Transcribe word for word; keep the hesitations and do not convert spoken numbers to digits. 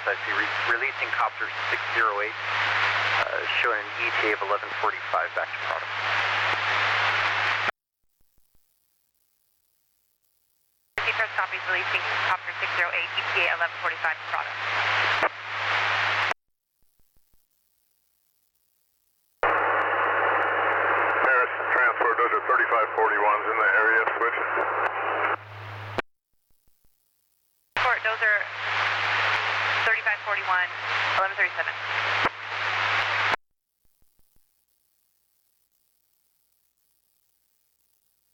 I see re releasing copter six zero eight, uh, showing an E T A of eleven forty-five back to product. First copies releasing copter six zero eight, E T A eleven forty-five to product. Paris transport, those are thirty-five forty-ones in the area, switch. Those are thirty-five forty-one, eleven thirty-seven.